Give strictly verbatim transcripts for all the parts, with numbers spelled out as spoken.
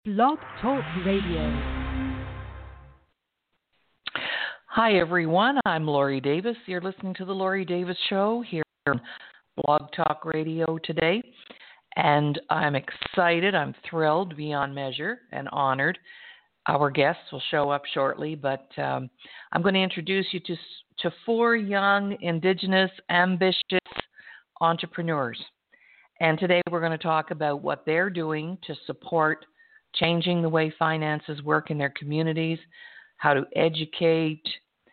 Blog Talk Radio. Hi, everyone. I'm Laurie Davis. You're listening to The Laurie Davis Show here on Blog Talk Radio today. And I'm excited. I'm thrilled beyond measure and honored. Our guests will show up shortly, but um, I'm going to introduce you to, to four young, Indigenous, ambitious entrepreneurs. And today we're going to talk about what they're doing to support changing the way finances work in their communities, how to educate,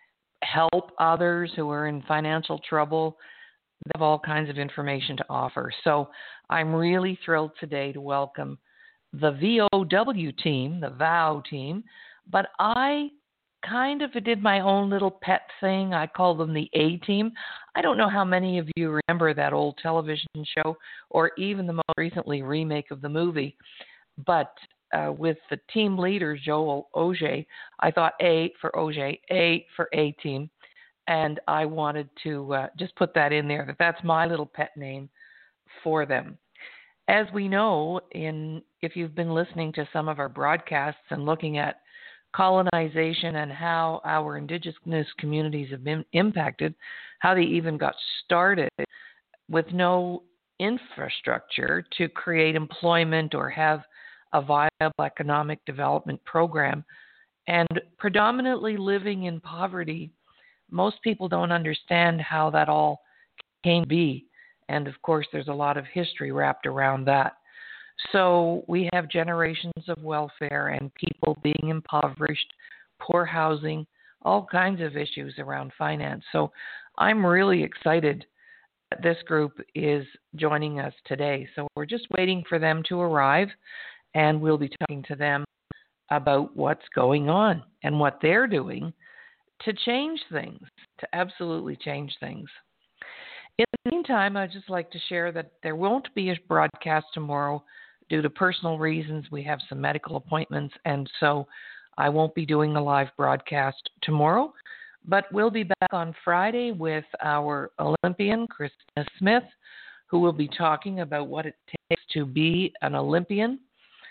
help others who are in financial trouble. They have all kinds of information to offer. So I'm really thrilled today to welcome the V O W team, the V O W team, but I kind of did my own little pet thing. I call them the A team. I don't know how many of you remember that old television show or even the most recently remake of the movie, but Uh, with the team leader, Joel Auger, I thought A for Auger, A for A team, and I wanted to uh, just put that in there, that that's my little pet name for them. As we know, in if you've been listening to some of our broadcasts and looking at colonization and how our Indigenous communities have been impacted, how they even got started with no infrastructure to create employment or have a viable economic development program, and predominantly living in poverty, most people don't understand how that all came to be. And of course, there's a lot of history wrapped around that. So we have generations of welfare and people being impoverished, poor housing, all kinds of issues around finance. So I'm really excited that this group is joining us today. So we're just waiting for them to arrive, and we'll be talking to them about what's going on and what they're doing to change things, to absolutely change things. In the meantime, I'd just like to share that there won't be a broadcast tomorrow due to personal reasons. We have some medical appointments, and so I won't be doing a live broadcast tomorrow, but we'll be back on Friday with our Olympian, Christina Smith, who will be talking about what it takes to be an Olympian.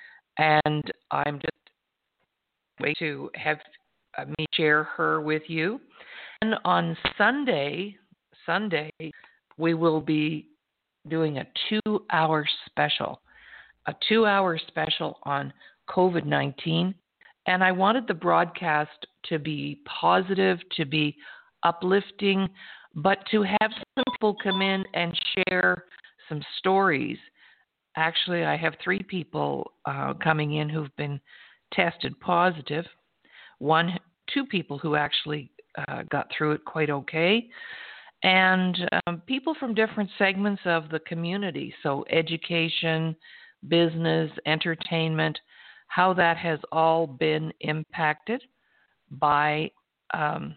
And I'm just waiting to have uh, me share her with you. And on Sunday, Sunday, we will be doing a two-hour special, a two-hour special on COVID nineteen. And I wanted the broadcast to be positive, to be uplifting, but to have some people come in and share some stories. Actually, I have three people uh, coming in who've been tested positive. One, two people who actually uh, got through it quite okay, and um, people from different segments of the community. So education, business, entertainment, how that has all been impacted by um,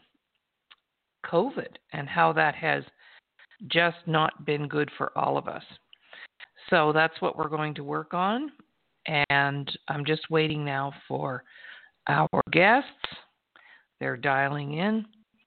COVID and how that has just not been good for all of us. So that's what we're going to work on, and I'm just waiting now for our guests. They're dialing in,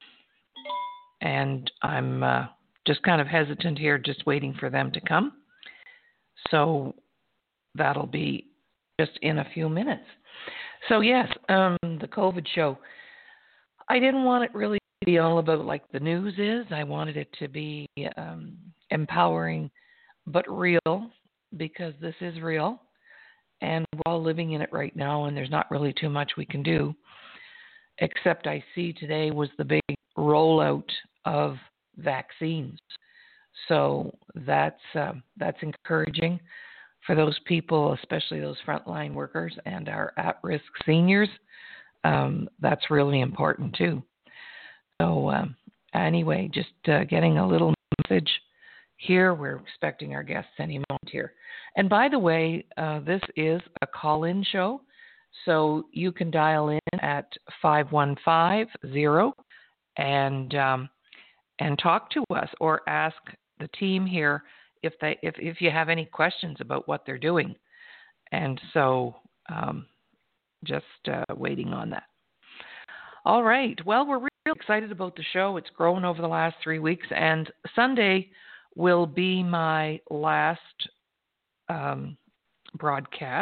and I'm uh, just kind of hesitant here, just waiting for them to come. So that'll be just in a few minutes. So yes, um, the COVID show. I didn't want it really to be all about like the news is. I wanted it to be um, empowering, but real, because this is real, and we're all living in it right now, and there's not really too much we can do, except I see today was the big rollout of vaccines. So that's uh, that's encouraging for those people, especially those frontline workers and our at-risk seniors. Um, that's really important too. So um, anyway, just uh, getting a little message here. We're expecting our guests any moment here. And by the way, uh, this is a call-in show, so you can dial in at five one five zero and um, and talk to us or ask the team here if they if, if you have any questions about what they're doing. And so um, just uh, waiting on that. All right. Well, we're really excited about the show. It's grown over the last three weeks, and Sunday will be my last um, broadcast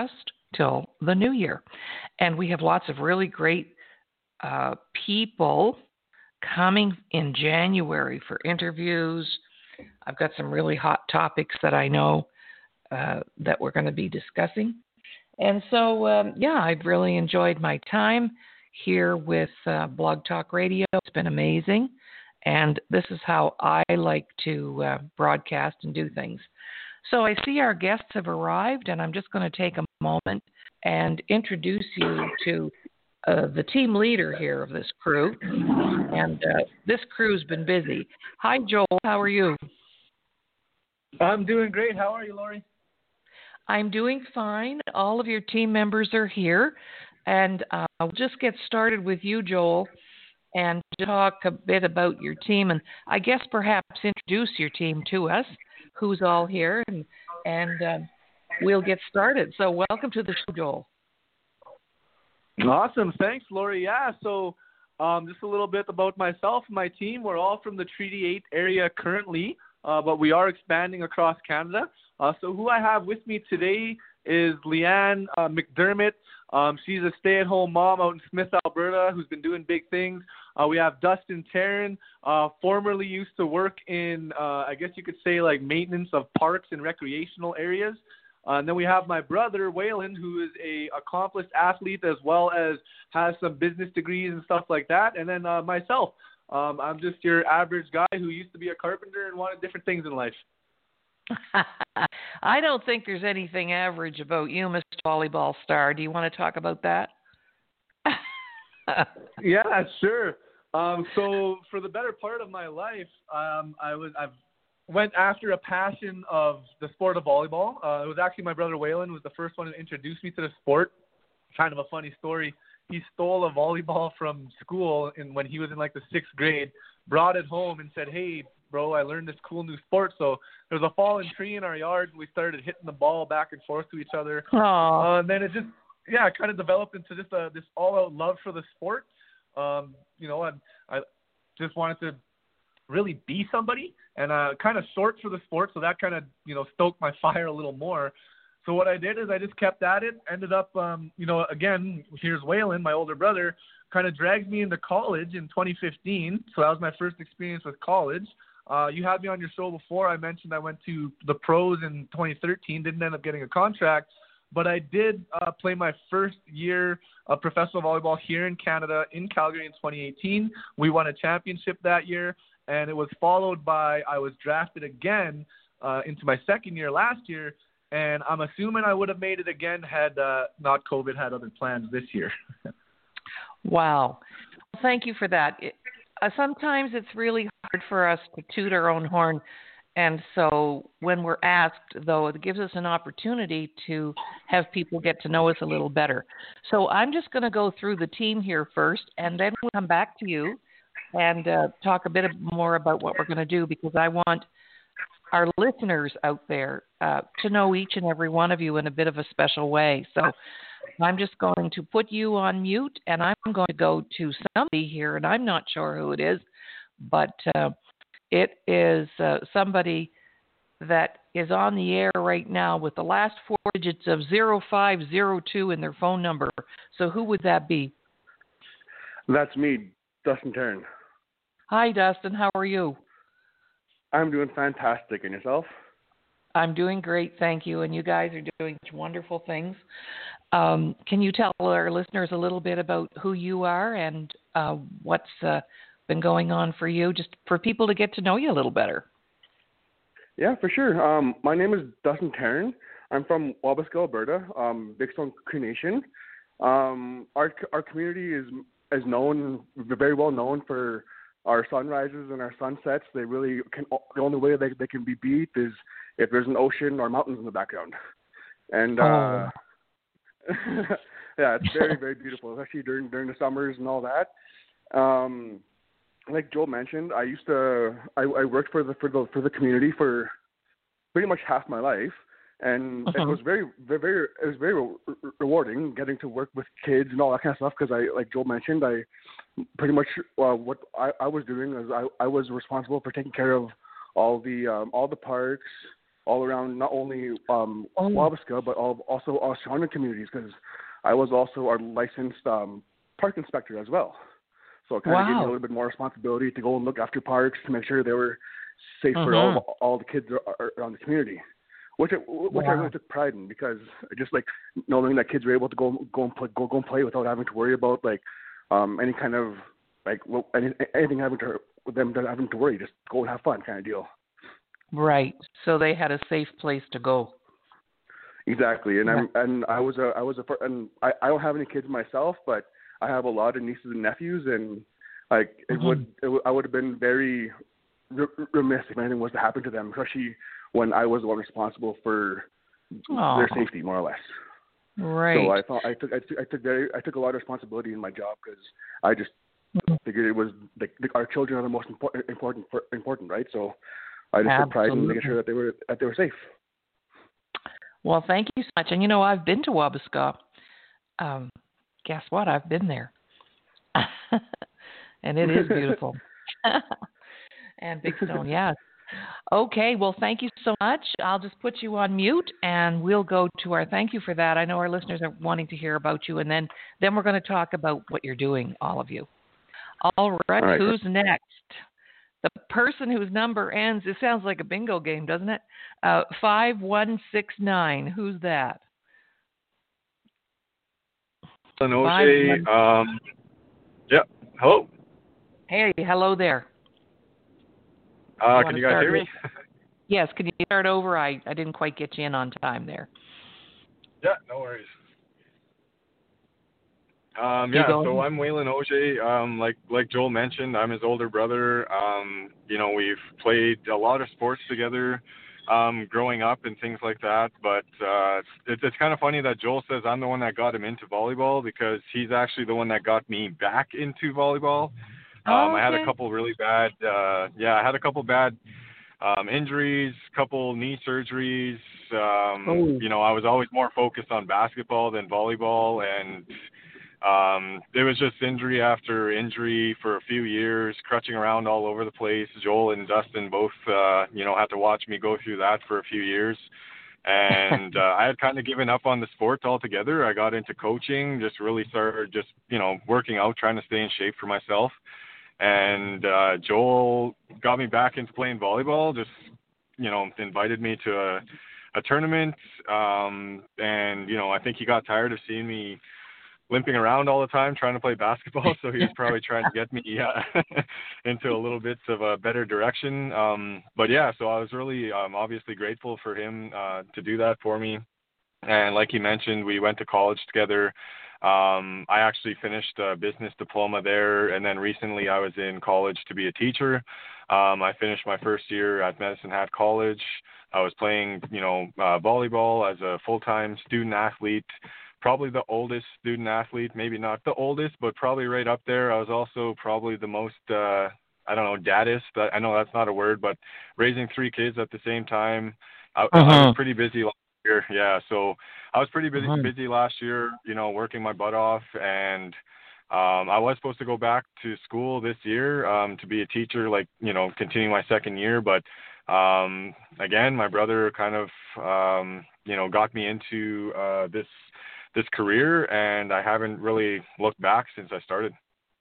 till the new year. And we have lots of really great uh, people coming in January for interviews. I've got some really hot topics that I know uh, that we're going to be discussing. And so, um, yeah, I've really enjoyed my time here with uh, Blog Talk Radio. It's been amazing. And this is how I like to uh, broadcast and do things. So I see our guests have arrived, and I'm just going to take a moment and introduce you to uh, the team leader here of this crew. And uh, this crew's been busy. Hi, Joel. How are you? I'm doing great. How are you, Lori? I'm doing fine. All of your team members are here. And uh, I'll just get started with you, Joel, and talk a bit about your team. And I guess perhaps introduce your team to us, who's all here, and, and uh, we'll get started. So welcome to the show, Joel. Awesome. Thanks, Lori. Yeah, so um, just a little bit about myself and my team. We're all from the Treaty eight area currently, uh, but we are expanding across Canada. Uh, so who I have with me today is Leanne uh, McDermott. Um, she's a stay-at-home mom out in Smith, Alberta, who's been doing big things. Uh, we have Dustin Taryn, uh, formerly used to work in, uh, I guess you could say, like maintenance of parks and recreational areas. Uh, and then we have my brother, Waylon, who is a accomplished athlete as well as has some business degrees and stuff like that. And then uh, myself, um, I'm just your average guy who used to be a carpenter and wanted different things in life. I don't think there's anything average about you, Mister Volleyball Star. Do you want to talk about that? Yeah, sure. Um, so for the better part of my life, um, I was I've went after a passion of the sport of volleyball. Uh, it was actually my brother Waylon who was the first one to introduce me to the sport. Kind of a funny story. He stole a volleyball from school in, when he was in like the sixth grade, brought it home and said, "Hey, bro, I learned this cool new sport." So there was a fallen tree in our yard, and we started hitting the ball back and forth to each other. Uh, and then it just, yeah, kind of developed into just a, this all-out love for the sport. Um, you know, I, I just wanted to really be somebody and uh, kind of short for the sport, so that kind of, you know, stoked my fire a little more. So what I did is I just kept at it, ended up, um, you know, again, here's Waylon, my older brother, kind of dragged me into college in twenty fifteen. So that was my first experience with college. Uh, you had me on your show before. I mentioned I went to the pros in twenty thirteen, didn't end up getting a contract, but I did uh, play my first year of professional volleyball here in Canada in Calgary in twenty eighteen. We won a championship that year, and it was followed by I was drafted again uh, into my second year last year, and I'm assuming I would have made it again had uh, not COVID had other plans this year. Wow. Thank you for that. It, uh, sometimes it's really hard for us to toot our own horn. And so when we're asked, though, it gives us an opportunity to have people get to know us a little better. So I'm just going to go through the team here first, and then we'll come back to you and uh, talk a bit more about what we're going to do, because I want our listeners out there uh, to know each and every one of you in a bit of a special way. So I'm just going to put you on mute, and I'm going to go to somebody here, and I'm not sure who it is, but uh, it is uh, somebody that is on the air right now with the last four digits of zero five zero two in their phone number. So who would that be? That's me, Dustin Taryn. Hi, Dustin. How are you? I'm doing fantastic. And yourself? I'm doing great, thank you. And you guys are doing such wonderful things. Um, can you tell our listeners a little bit about who you are and uh, what's uh, been going on for you, just for people to get to know you a little better? Yeah, for sure. Um, my name is Dustin Taryn. I'm from Wabasca, Alberta, um, Big Stone Cree Nation. Um, our our community is is known, very well known for our sunrises and our sunsets. They really can. The only way they they can be beat is if there's an ocean or mountains in the background. And uh, oh. yeah, it's very very beautiful, especially during during the summers and all that. Um, like Joel mentioned, I used to I, I worked for the for the for the community for pretty much half my life, and uh-huh. it was very very, very it was very re- rewarding getting to work with kids and all that kind of stuff, because I, like Joel mentioned, I pretty much uh, what I, I was doing is I, I was responsible for taking care of all the um, all the parks, all around, not only um, Oh. Wabasca, but all, also our surrounding communities, because I was also our licensed um, park inspector as well. So it kind of gave me a Wow. little bit more responsibility to go and look after parks to make sure they were safe for Mhm. all all the kids ar- around the community, which I, which I Wow. really took pride in, because I just like knowing that kids were able to go go and play, go go and play without having to worry about like um, any kind of like well, any, anything having to with them having to worry, just go and have fun kind of deal. Right. So they had a safe place to go. Exactly, and Yeah. I'm and I was a I was a and I, I don't have any kids myself, but I have a lot of nieces and nephews, and like it Mhm. would it would I would have been very re- remiss if anything was to happen to them, especially when I was the one responsible for Aw. their safety, more or less. Right. So I thought I took I took I took very I took a lot of responsibility in my job, because I just Mhm. figured it was like the, our children are the most important important important, right? So I just took pride in making Absolutely. sure that they were that they were safe. Well, thank you so much. And you know, I've been to Wabasca. Um, guess what? I've been there. And it is beautiful. And Big Stone, yes. Okay, well, thank you so much. I'll just put you on mute, and we'll go to our thank you for that. I know our listeners are wanting to hear about you, and then, then we're going to talk about what you're doing, all of you. All right, All right. who's next? The person whose number ends, it sounds like a bingo game, doesn't it? Uh, five one six nine. Who's that? Five, O'Shea, um, yeah, hello? Hey, hello there. Uh, You can wanna you guys start hear with- me? Yes, can you start over? I, I didn't quite get you in on time there. Yeah, no worries. Um, You yeah, go so ahead. I'm Waylon O'Shea. Um, like like Joel mentioned, I'm his older brother. Um, you know, we've played a lot of sports together um, growing up and things like that. But uh, it's, it's kind of funny that Joel says I'm the one that got him into volleyball, because he's actually the one that got me back into volleyball. Um, Oh, I had a okay. couple really bad, uh, yeah, I had a couple bad um, injuries, couple knee surgeries. Um, Oh. you know, I was always more focused on basketball than volleyball, and um, it was just injury after injury for a few years, crutching around all over the place. Joel and Dustin both, uh, you know, had to watch me go through that for a few years. And uh, I had kind of given up on the sport altogether. I got into coaching, just really started just, you know, working out, trying to stay in shape for myself. And uh, Joel got me back into playing volleyball, just, you know, invited me to a, a tournament. Um, and, you know, I think he got tired of seeing me limping around all the time trying to play basketball, so he was probably trying to get me uh, into a little bit of a better direction. Um, but yeah, so I was really um, obviously grateful for him uh, to do that for me. And like you mentioned, we went to college together. Um, I actually finished a business diploma there, and then recently I was in college to be a teacher. Um, I finished my first year at Medicine Hat College. I was playing, you know, uh, volleyball as a full-time student athlete. Probably the oldest student athlete, maybe not the oldest, but probably right up there. I was also probably the most, uh, I don't know, daddist. I know that's not a word, but raising three kids at the same time. I, I was Uh-huh. pretty busy last year. Yeah, so I was pretty busy, Uh-huh. busy last year, you know, working my butt off. And um, I was supposed to go back to school this year um, to be a teacher, like, you know, continuing my second year. But um, again, my brother kind of, um, you know, got me into uh, this this career, and I haven't really looked back since I started.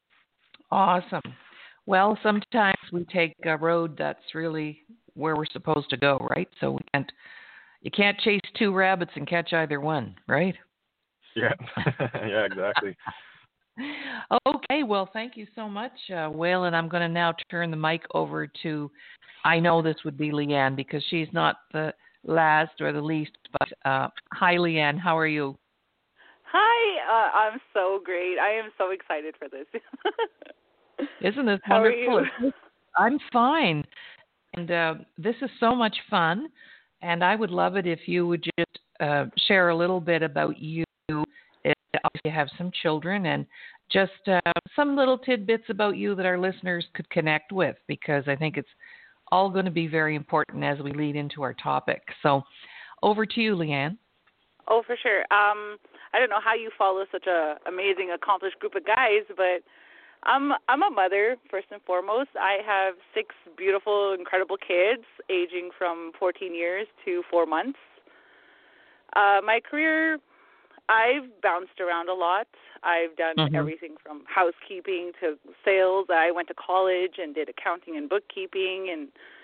Awesome. Well, sometimes we take a road that's really where we're supposed to go, right? So we can't, you can't chase two rabbits and catch either one, right? Yeah, yeah, exactly. Okay, well, thank you so much, uh, Waylon. I'm going to now turn the mic over to, I know this would be Leanne because she's not the last or the least, but uh, hi, Leanne. How are you? Hi, uh, I'm so great. I am so excited for this. Isn't this How are wonderful? you? I'm fine. And uh, this is so much fun. And I would love it if you would just uh, share a little bit about you. Obviously, you have some children and just uh, some little tidbits about you that our listeners could connect with, because I think it's all going to be very important as we lead into our topic. So over to you, Leanne. Oh, for sure. Um, I don't know how you follow such a amazing, accomplished group of guys, but I'm I'm a mother first and foremost. I have six beautiful, incredible kids, aging from fourteen years to four months. Uh, my career, I've bounced around a lot. I've done Mm-hmm. everything from housekeeping to sales. I went to college and did accounting and bookkeeping, and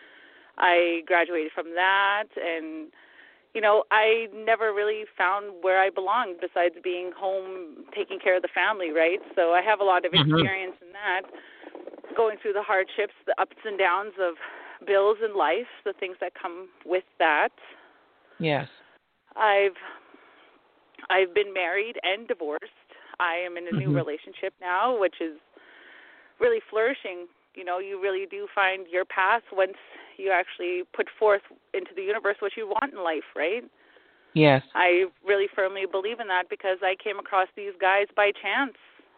I graduated from that. And you know, I never really found where I belonged besides being home, taking care of the family, right? So I have a lot of experience mm-hmm. in that, going through the hardships, the ups and downs of bills in life, the things that come with that. Yes. I've I've been married and divorced. I am in a mm-hmm. new relationship now, which is really flourishing. You know, you really do find your path once you actually put forth into the universe what you want in life, right? Yes. I really firmly believe in that because I came across these guys by chance.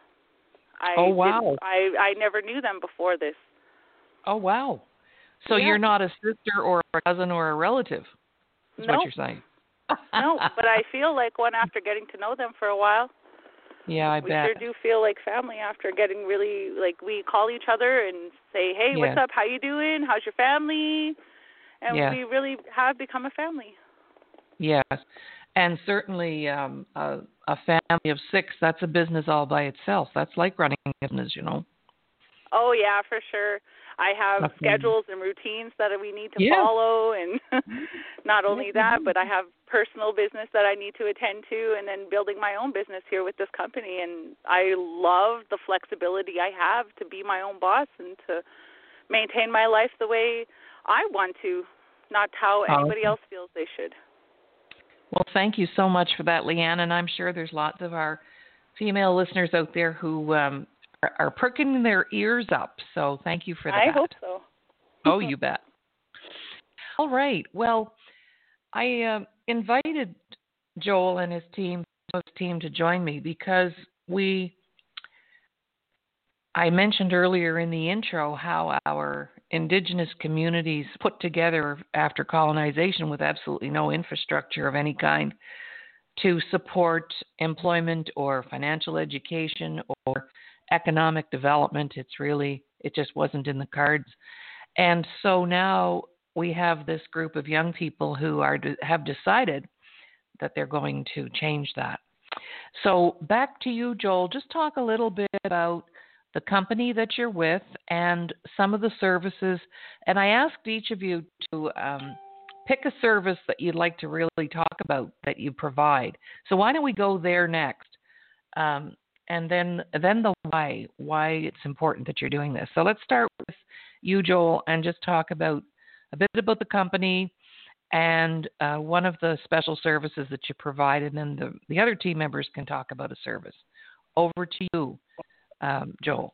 I oh, wow. I, I never knew them before this. Oh, wow. So yeah. you're not a sister or a cousin or a relative, is nope. what you're saying. No, but I feel like one after getting to know them for a while. Yeah, I we bet. We sure do feel like family after getting really, like, we call each other and say, hey, yes. what's up, how you doing, how's your family? And yes. we really have become a family. Yes, and certainly um, a, a family of six, that's a business all by itself. That's like running a business, you know. Oh, yeah, for sure. I have okay. schedules and routines that we need to yeah. follow, and not only that, but I have personal business that I need to attend to, and then building my own business here with this company. And I love the flexibility I have to be my own boss and to maintain my life the way I want to, not how anybody else feels they should. Well, thank you so much for that, Leanne, and I'm sure there's lots of our female listeners out there who um, are, are perking their ears up, so thank you for that. I hope so. Oh, you bet. All right. Well, I uh, invited Joel and his team, his team to join me because we, I mentioned earlier in the intro how our indigenous communities put together after colonization with absolutely no infrastructure of any kind to support employment or financial education or economic development. It's really, it just wasn't in the cards. And so now we have this group of young people who are have decided that they're going to change that. So back to you, Joel. Just talk a little bit about the company that you're with and some of the services. And I asked each of you to um, pick a service that you'd like to really talk about that you provide. So why don't we go there next? Um, and then then the why, why it's important that you're doing this. So let's start with you, Joel, and just talk about a bit about the company and uh, one of the special services that you provide, and then the, the other team members can talk about a service. Over to you, um, Joel.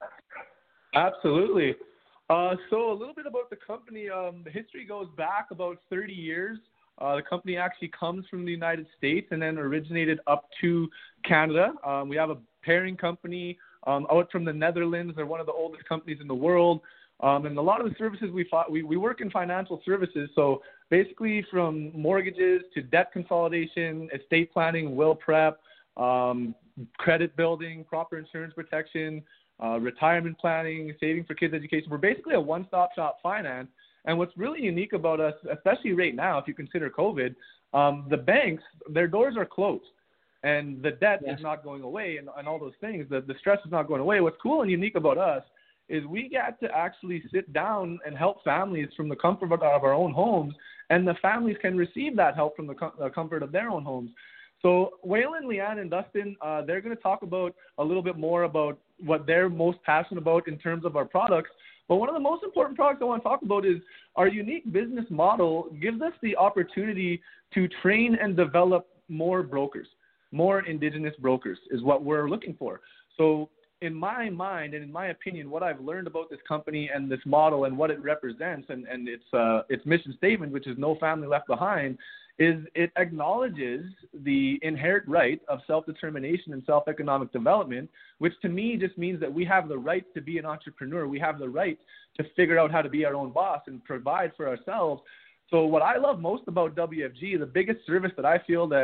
Absolutely. Uh, so a little bit about the company. Um, the history goes back about thirty years. Uh, the company actually comes from the United States and then originated up to Canada. Um, we have a pairing company um, out from the Netherlands. They're one of the oldest companies in the world. Um, and a lot of the services we, fought, we we work in financial services. So basically from mortgages to debt consolidation, estate planning, will prep, um, credit building, proper insurance protection, uh, retirement planning, saving for kids' education. We're basically a one-stop shop finance. And what's really unique about us, especially right now, if you consider COVID, um, the banks, their doors are closed. And the debt yes. is not going away and, and all those things. The, the stress is not going away. What's cool and unique about us is we get to actually sit down and help families from the comfort of our own homes, and the families can receive that help from the, com- the comfort of their own homes. So Waylon, Leanne, and Dustin, uh, they're going to talk about a little bit more about what they're most passionate about in terms of our products. But one of the most important products I want to talk about is our unique business model gives us the opportunity to train and develop more brokers, more Indigenous brokers is what we're looking for. So in my mind and in my opinion, what I've learned about this company and this model and what it represents and, and its, uh, its mission statement, which is no family left behind, is it acknowledges the inherent right of self-determination and self-economic development, which to me just means that we have the right to be an entrepreneur. We have the right to figure out how to be our own boss and provide for ourselves. So what I love most about W F G, the biggest service that I feel that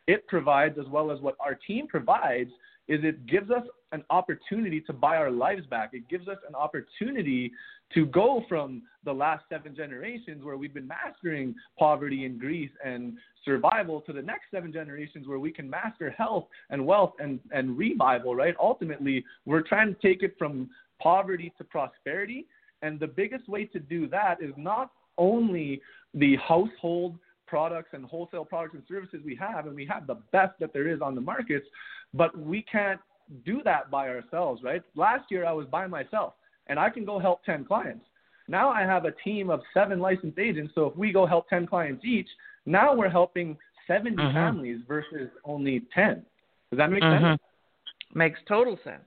it provides, as well as what our team provides, is it gives us an opportunity to buy our lives back. It gives us an opportunity to go from the last seven generations where we've been mastering poverty and grief and survival to the next seven generations where we can master health and wealth and, and revival, right? Ultimately, we're trying to take it from poverty to prosperity. And the biggest way to do that is not only the household products and wholesale products and services we have, and we have the best that there is on the markets, but we can't do that by ourselves, right? Last year I was by myself, and I can go help ten clients. Now I have a team of seven licensed agents, so if we go help ten clients each, now we're helping seventy mm-hmm. families versus only ten. Does that make mm-hmm. sense? Makes total sense.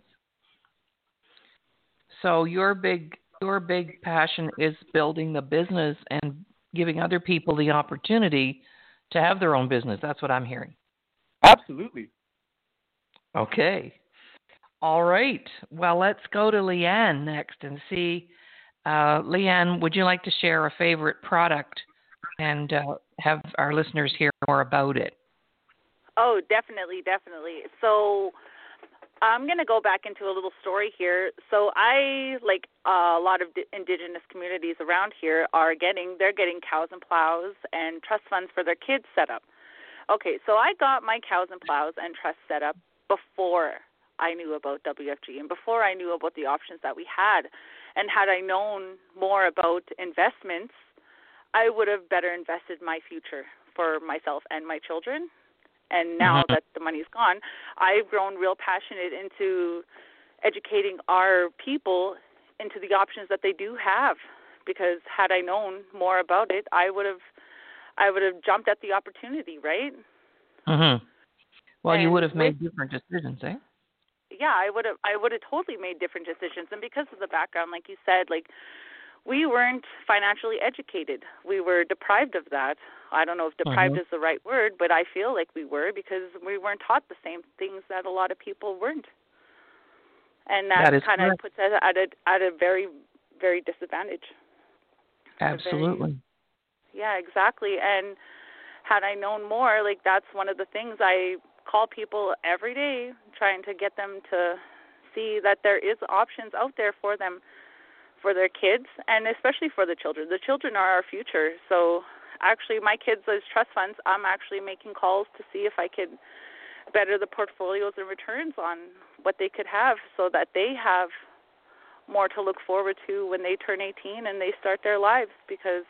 So your big your big passion is building the business and giving other people the opportunity to have their own business. That's what I'm hearing. Absolutely. Okay. All right. Well, let's go to Leanne next and see. Uh, Leanne, would you like to share a favorite product and uh, have our listeners hear more about it? Oh, definitely, definitely. So I'm going to go back into a little story here. So I, like uh, a lot of d- indigenous communities around here, are getting, they're getting cows and plows and trust funds for their kids set up. Okay, so I got my cows and plows and trust set up before I knew about W F G and before I knew about the options that we had. And had I known more about investments, I would have better invested my future for myself and my children. And now mm-hmm. that the money's gone, I've grown real passionate into educating our people into the options that they do have. Because had I known more about it, I would have, I would have jumped at the opportunity, right? Mm-hmm. Well, and you would have made with, different decisions, eh? Yeah, I would have. I would have totally made different decisions. And because of the background, like you said, like we weren't financially educated. We were deprived of that. I don't know if deprived mm-hmm. is the right word, but I feel like we were because we weren't taught the same things that a lot of people weren't. And that, that kind of puts us at a at a very, very disadvantage. Absolutely. Very, yeah, exactly. And had I known more, like that's one of the things I call people every day, trying to get them to see that there is options out there for them, for their kids, and especially for the children. The children are our future. So actually my kids as trust funds, I'm actually making calls to see if I could better the portfolios and returns on what they could have so that they have more to look forward to when they turn eighteen and they start their lives. Because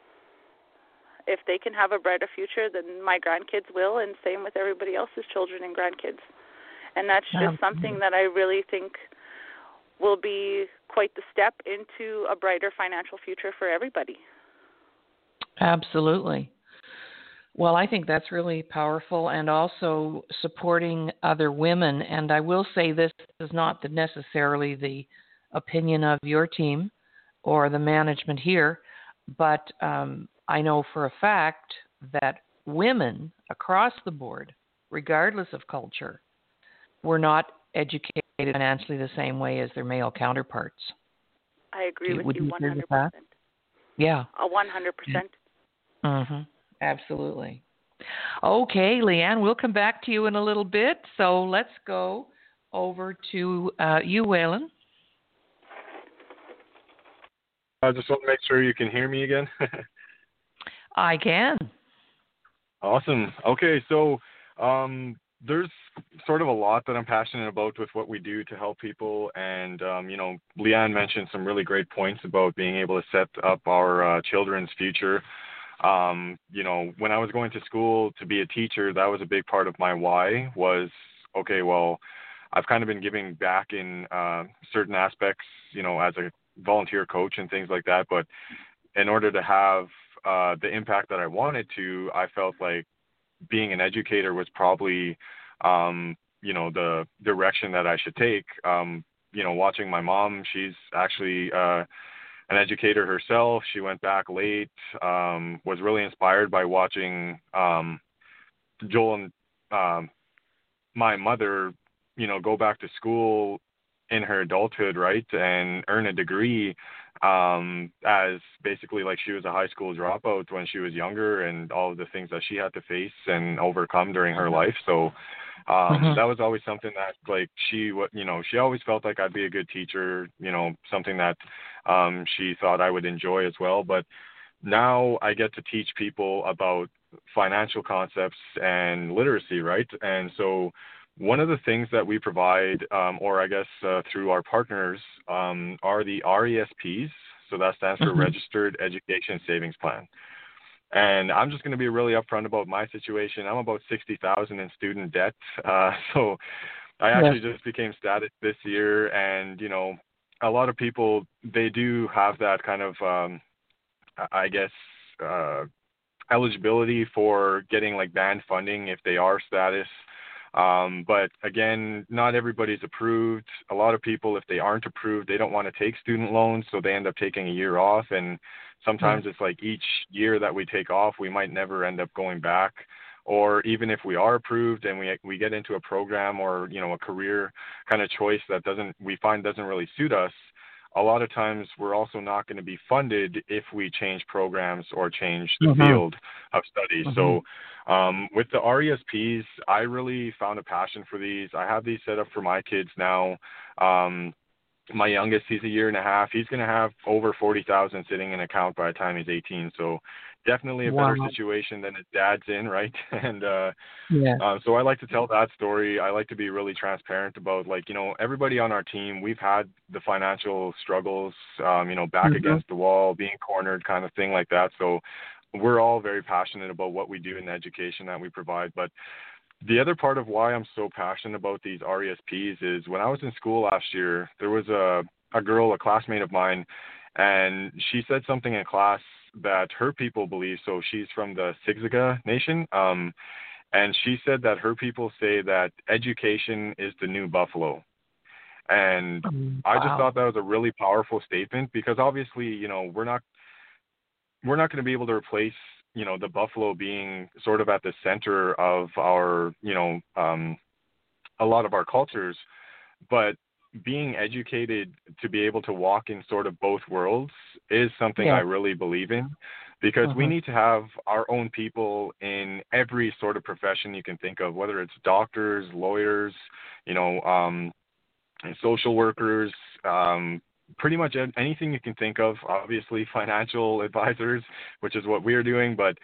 if they can have a brighter future, then my grandkids will, and same with everybody else's children and grandkids. And that's just something that I really think will be quite the step into a brighter financial future for everybody. Absolutely. Well, I think that's really powerful, and also supporting other women. And I will say this is not the necessarily the opinion of your team or the management here, but um, I know for a fact that women across the board, regardless of culture, were not educated financially the same way as their male counterparts. I agree Do, with would you you one hundred percent. percent. Yeah. A one hundred percent. Mm-hmm. Absolutely. Okay, Leanne, we'll come back to you in a little bit. So let's go over to uh, you, Waylon. I just want to make sure you can hear me again. I can. Awesome. Okay, so um, there's sort of a lot that I'm passionate about with what we do to help people. And, um, you know, Leanne mentioned some really great points about being able to set up our uh, children's future. Um, you know, when I was going to school to be a teacher, that was a big part of my why was, okay, well, I've kind of been giving back in uh, certain aspects, you know, as a volunteer coach and things like that. But in order to have uh, the impact that I wanted to, I felt like being an educator was probably, um, you know, the direction that I should take. Um, you know, watching my mom, she's actually uh, an educator herself. She went back late, um, was really inspired by watching um, Joel and um, my mother, you know, go back to school in her adulthood, right, and earn a degree. um, as basically like she was a high school dropout when she was younger, and all of the things that she had to face and overcome during her life. So um, Mhm. that was always something that like she, wa- you know, she always felt like I'd be a good teacher, you know, something that um, she thought I would enjoy as well. But now I get to teach people about financial concepts and literacy, right? And so one of the things that we provide, um, or I guess uh, through our partners, um, are the R E S Ps. So that stands for Mhm. Registered Education Savings Plan. And I'm just going to be really upfront about my situation. I'm about sixty thousand in student debt. Uh, so I actually Yes. just became status this year, and you know, a lot of people, they do have that kind of, um, I guess, uh, eligibility for getting like band funding if they are status. Um, but again, not everybody's approved. A lot of people, if they aren't approved, they don't want to take student loans, so they end up taking a year off. And sometimes Yes. it's like each year that we take off, we might never end up going back. Or even if we are approved and we we get into a program or you know a career kind of choice that doesn't we find doesn't really suit us, a lot of times we're also not going to be funded if we change programs or change the Mhm. field of study. Mhm. So um, with the R E S Ps, I really found a passion for these. I have these set up for my kids now. Um, my youngest, he's a year and a half. He's going to have over forty thousand sitting in an account by the time he's eighteen. So definitely a better Wow. situation than his dad's in, right? And uh, Yes. um, so I like to tell that story. I like to be really transparent about, like, you know, everybody on our team, we've had the financial struggles, um, you know, back Mhm. against the wall, being cornered kind of thing like that. So we're all very passionate about what we do in the education that we provide. But the other part of why I'm so passionate about these R E S Ps is when I was in school last year, there was a, a girl, a classmate of mine, and she said something in class that her people believe. So she's from the Siksika Nation. Um, and she said that her people say that education is the new buffalo. And Mm, I just wow. thought that was a really powerful statement because obviously, you know, we're not we're not going to be able to replace, you know, the buffalo being sort of at the center of our, you know, um, a lot of our cultures, but being educated to be able to walk in sort of both worlds is something I Yes. really believe in, because we Mhm. need to have our own people in every sort of profession you can think of, whether it's doctors, lawyers, you know, um, social workers, um, pretty much anything you can think of, obviously financial advisors, which is what we're doing. But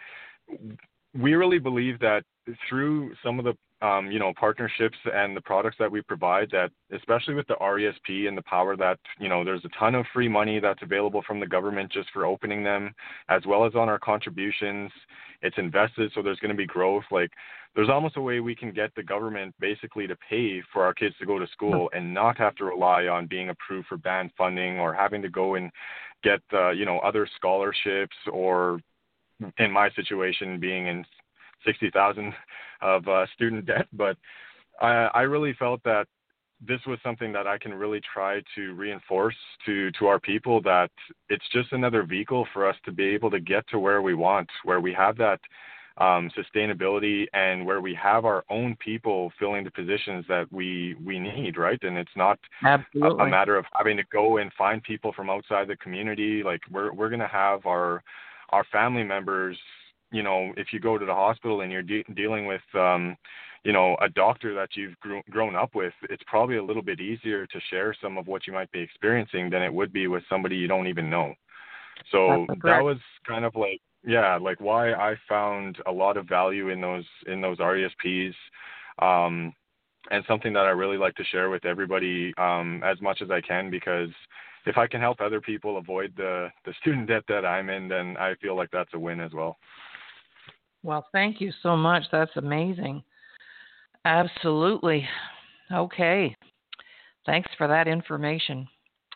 we really believe that through some of the um, you know, partnerships and the products that we provide, that especially with the R E S P and the power that, you know, there's a ton of free money that's available from the government just for opening them, as well as on our contributions. It's invested, so there's going to be growth. Like, there's almost a way we can get the government basically to pay for our kids to go to school and not have to rely on being approved for band funding or having to go and get, uh, you know, other scholarships, or in my situation, being in sixty thousand of uh, student debt. But I, I really felt that this was something that I can really try to reinforce to, to our people, that it's just another vehicle for us to be able to get to where we want, where we have that um, sustainability and where we have our own people filling the positions that we, we need, right? And it's not a, a Absolutely. matter of having to go and find people from outside the community. Like, we're, we're going to have our, our family members. You know, if you go to the hospital and you're de- dealing with, um, you know, a doctor that you've gr- grown up with, it's probably a little bit easier to share some of what you might be experiencing than it would be with somebody you don't even know. That's So that correct. was kind of like, yeah, like why I found a lot of value in those, in those R E S Ps, um, and something that I really like to share with everybody um, as much as I can, because if I can help other people avoid the, the student debt that I'm in, then I feel like that's a win as well. Well, thank you so much. That's amazing. Absolutely. Okay. Thanks for that information.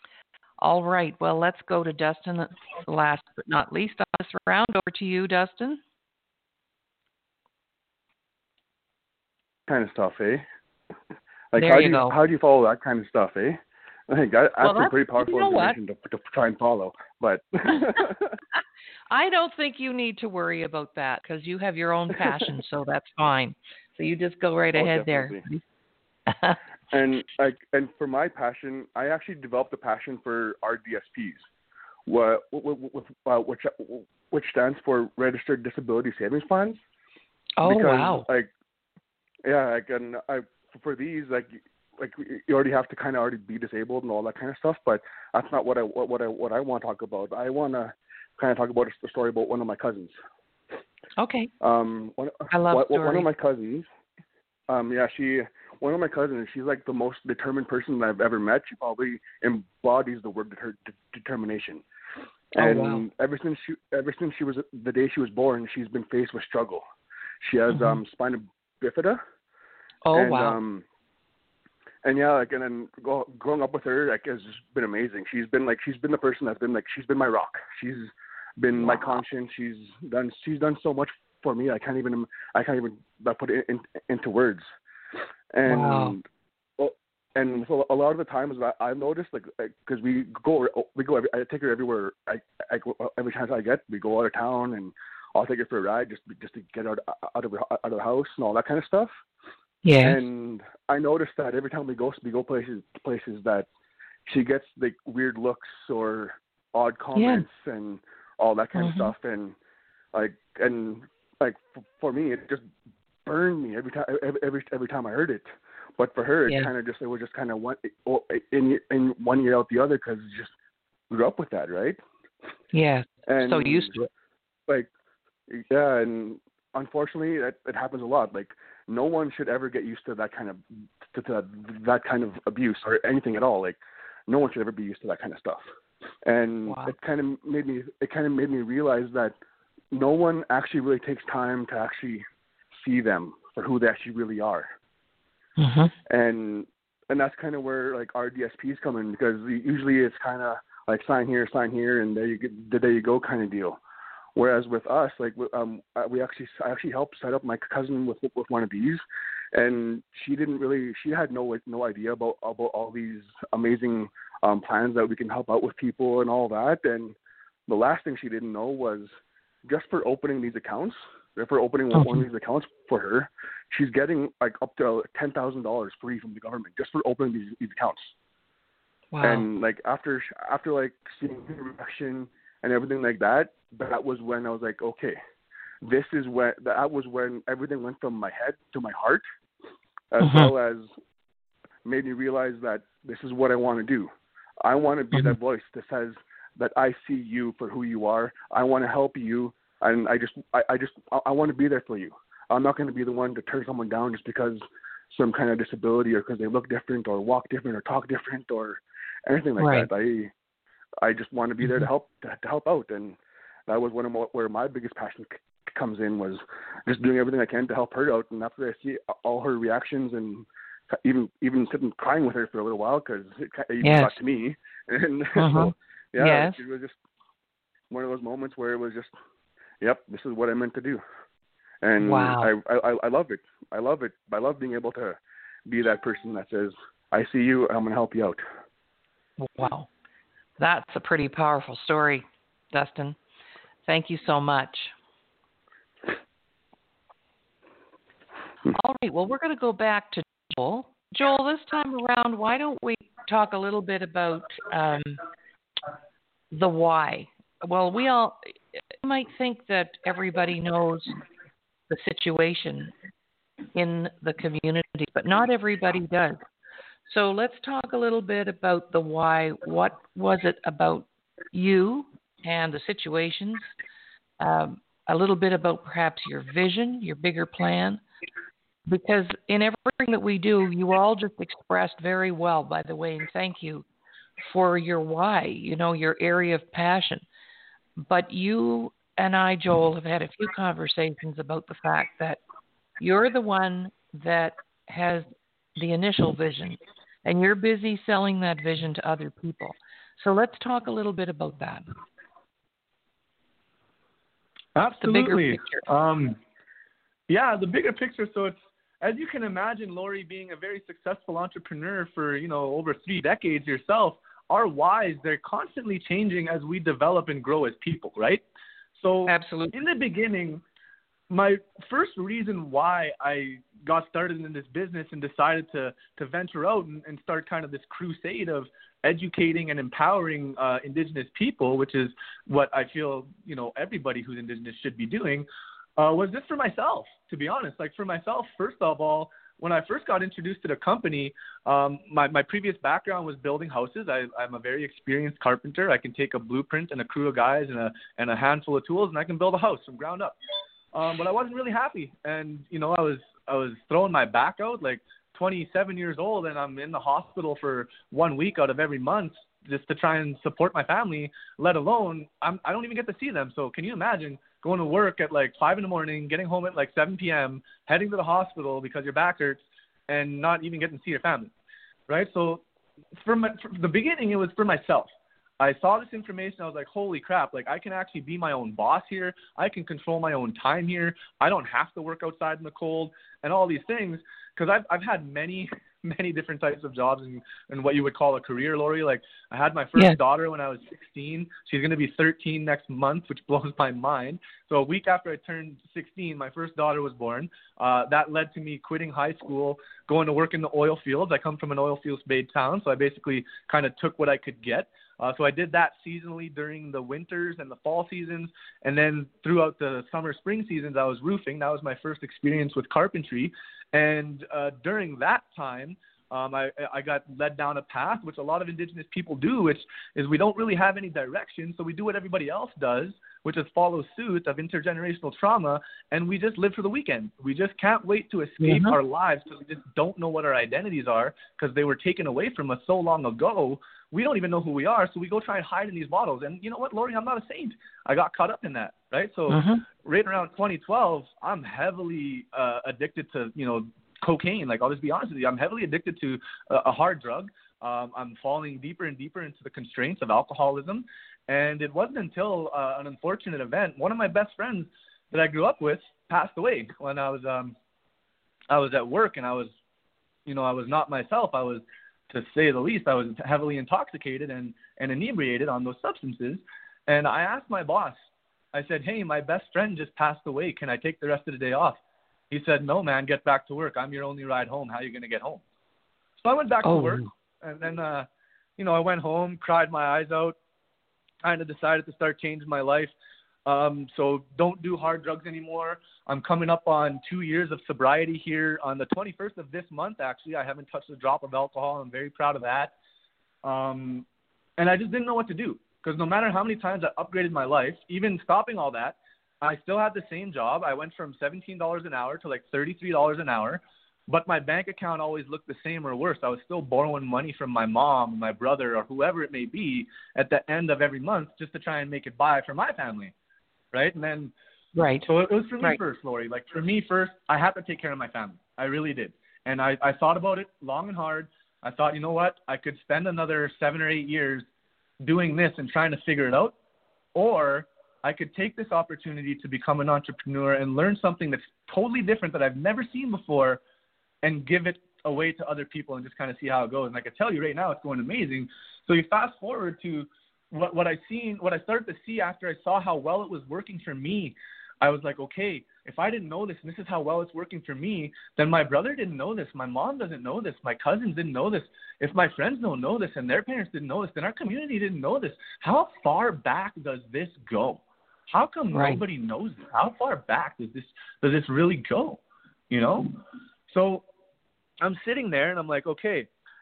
All right. Well, let's go to Dustin. Last but not least on this round, over to you, Dustin. Kind of stuff, eh? Like, There how do you you go. how do you follow that kind of stuff, eh? I think that, that's Well, some that's, pretty powerful you know what? information to, to try and follow. But I don't think you need to worry about that because you have your own passion, so that's fine. So you just go right oh, ahead definitely. there. And like, and for my passion, I actually developed a passion for R D S Ps. what, uh, which which stands for Registered Disability Savings Plans. Oh, because, wow. Like, yeah, like, and I, for these, like, like you already have to kind of already be disabled and all that kind of stuff. But that's not what I what, what I what I want to talk about. I want to kind of talk about a story about one of my cousins. Okay. Um, one, I love one, stories. one of my cousins. Um, yeah, she. One of my cousins. She's like the most determined person that I've ever met. She probably embodies the word deter- de- determination. Oh, And wow. ever since she, ever since she was the day she was born, she's been faced with struggle. She has Mm-hmm. um, spina bifida. Oh, and, wow. Um, and yeah, like, and then go, growing up with her, like, has just been amazing. She's been like, she's been the person that's been like, she's been my rock. She's been wow. my conscience. She's done, she's done so much for me. I can't even, I can't even put it in, into words. And, wow. well, and so a lot of the times I, I've noticed, like, because we go, we go, every, I take her everywhere. I, I go, every chance I get, we go out of town, and I'll take her for a ride just, just to get out, out of, out of the house and all that kind of stuff. Yes. And I noticed that every time we go, we go places, places that she gets like weird looks or odd comments yeah. and all that kind mm-hmm. of stuff. And like, and like f- for me, it just burned me every time, every every, every time I heard it. But for her, yeah. it kind of just, it was just kind of one in in one ear out the other, because just grew up with that, right? Yeah. And so used to it. Like, yeah, and unfortunately, it, it happens a lot. Like, no one should ever get used to that kind of to, to that kind of abuse or anything at all. Like, no one should ever be used to that kind of stuff. And wow. it kind of made me it kind of made me realize that no one actually really takes time to actually see them for who they actually really are. Mm-hmm. And and that's kind of where like our D S Ps come in, because usually it's kind of like sign here, sign here, and there you go, there you go kind of deal. Whereas with us, like um, we actually I actually helped set up my cousin with with one of these, and she didn't really she had no no idea about about all these amazing um, plans that we can help out with people and all that. And the last thing she didn't know was, just for opening these accounts, for opening one, one of these accounts for her, she's getting like up to ten thousand dollars free from the government just for opening these these accounts. Wow. And like after after like seeing the reaction and everything like that, that was when I was like, okay, this is when that was when everything went from my head to my heart, as mm-hmm. well as made me realize that this is what I want to do. I want to be mm-hmm. that voice that says that I see you for who you are. I want to help you, and I just I, I just I want to be there for you. I'm not going to be the one to turn someone down just because some kind of disability, or because they look different or walk different or talk different or anything like right. that. I I just want to be there to help to, to help out, and that was one of my, where my biggest passion c- comes in, was just doing everything I can to help her out. And after I see all her reactions, and even even sitting crying with her for a little while, because it, it even yes. got to me, and uh-huh. so yeah, yes. it was just one of those moments where it was just, yep, this is what I meant to do, and wow. I, I I love it. I love it. I love being able to be that person that says, I see you, I'm going to help you out. Wow. That's a pretty powerful story, Dustin. Thank you so much. All right, well, we're going to go back to Joel. Joel, this time around, why don't we talk a little bit about um, the why? Well, we all you might think that everybody knows the situation in the community, but not everybody does. So let's talk a little bit about the why. What was it about you and the situations? Um, a little bit about perhaps your vision, your bigger plan. Because in everything that we do, you all just expressed very well, by the way, and thank you for your why, you know, your area of passion. But you and I, Joel, have had a few conversations about the fact that you're the one that has the initial vision, and you're busy selling that vision to other people. So let's talk a little bit about that. Absolutely. The bigger picture. Um, yeah, the bigger picture. So it's, as you can imagine, Lori, being a very successful entrepreneur for, you know, over three decades yourself, our whys, they're constantly changing as we develop and grow as people, right? So absolutely. In the beginning, my first reason why I got started in this business and decided to to venture out and, and start kind of this crusade of educating and empowering uh, Indigenous people, which is what I feel, you know, everybody who's Indigenous should be doing, uh, was just for myself, to be honest. Like for myself, first of all, when I first got introduced to the company, um, my, my previous background was building houses. I, I'm a very experienced carpenter. I can take a blueprint and a crew of guys and a, and a handful of tools, and I can build a house from ground up. Um, but I wasn't really happy. And, you know, I was I was throwing my back out, like twenty-seven years old, and I'm in the hospital for one week out of every month just to try and support my family, let alone I'm, I don't even get to see them. So can you imagine going to work at like five in the morning, getting home at like seven p.m., heading to the hospital because your back hurts, and not even getting to see your family, right? So from, my, from the beginning, it was for myself. I saw this information. I was like, holy crap, like I can actually be my own boss here. I can control my own time here. I don't have to work outside in the cold and all these things, because I've, I've had many, many different types of jobs in, in what you would call a career, Lori. Like I had my first yeah. daughter when I was sixteen. She's going to be thirteen next month, which blows my mind. So a week after I turned sixteen, my first daughter was born. Uh, that led to me quitting high school, going to work in the oil fields. I come from an oil fields-based town, so I basically kind of took what I could get. Uh, so I did that seasonally during the winters and the fall seasons. And then throughout the summer, spring seasons, I was roofing. That was my first experience with carpentry. And uh, during that time, um, I, I got led down a path, which a lot of Indigenous people do, which is we don't really have any direction. So we do what everybody else does, which is follow suit of intergenerational trauma. And we just live for the weekend. We just can't wait to escape mm-hmm. our lives because we just don't know what our identities are because they were taken away from us so long ago. We don't even know who we are, so we go try and hide in these bottles. And you know what, Lori, I'm not a saint. I got caught up in that, right? So uh-huh. right around twenty twelve, I'm heavily uh, addicted to, you know, cocaine. Like, I'll just be honest with you. I'm heavily addicted to a, a hard drug. Um, I'm falling deeper and deeper into the constraints of alcoholism. And it wasn't until uh, an unfortunate event, one of my best friends that I grew up with passed away when I was um, I was at work, and I was, you know, I was not myself. I was, to say the least, I was heavily intoxicated and, and inebriated on those substances. And I asked my boss, I said, hey, my best friend just passed away. Can I take the rest of the day off? He said, no, man, get back to work. I'm your only ride home. How are you going to get home? So I went back oh. to work. And then, uh, you know, I went home, cried my eyes out, kind of decided to start changing my life. Um, so don't do hard drugs anymore. I'm coming up on two years of sobriety here on the twenty-first of this month. Actually, I haven't touched a drop of alcohol. I'm very proud of that. Um, and I just didn't know what to do because no matter how many times I upgraded my life, even stopping all that, I still had the same job. I went from seventeen dollars an hour to like thirty-three dollars an hour, but my bank account always looked the same or worse. I was still borrowing money from my mom, my brother, or whoever it may be at the end of every month just to try and make it by for my family. Right. And then, right. So it was for me right. first, Lori. Like for me first, I had to take care of my family. I really did. And I, I thought about it long and hard. I thought, you know what? I could spend another seven or eight years doing this and trying to figure it out. Or I could take this opportunity to become an entrepreneur and learn something that's totally different that I've never seen before and give it away to other people and just kind of see how it goes. And I can tell you right now, it's going amazing. So you fast forward to What what I seen, what I started to see after I saw how well it was working for me, I was like, okay, if I didn't know this and this is how well it's working for me, then my brother didn't know this, my mom doesn't know this, my cousins didn't know this. If my friends don't know this and their parents didn't know this, then our community didn't know this. How far back does this go? How come right. nobody knows this? How far back does this does this really go? You know? So I'm sitting there and I'm like, okay,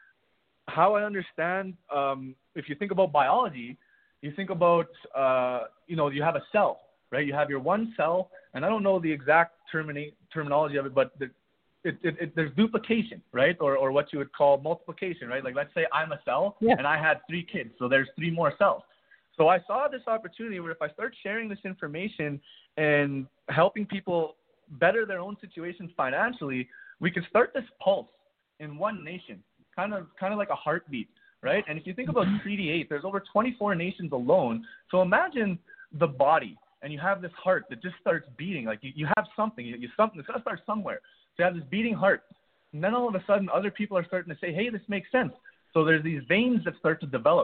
how I understand, um, if you think about biology, you think about, uh, you know, you have a cell, right? You have your one cell, and I don't know the exact termina- terminology of it, but the, it, it, it, there's duplication, right? Or, or what you would call multiplication, right? Like let's say I'm a cell, yeah. and I had three kids, so there's three more cells. So I saw this opportunity where if I start sharing this information and helping people better their own situations financially, we could start this pulse in one nation. Kind of, kind of like a heartbeat, right? And if you think about Treaty eight, there's over twenty-four nations alone. So imagine the body, and you have this heart that just starts beating. Like you, you have something, you, you something. It's got to start somewhere. So you have this beating heart, and then all of a sudden, other people are starting to say, "Hey, this makes sense." So there's these veins that start to develop,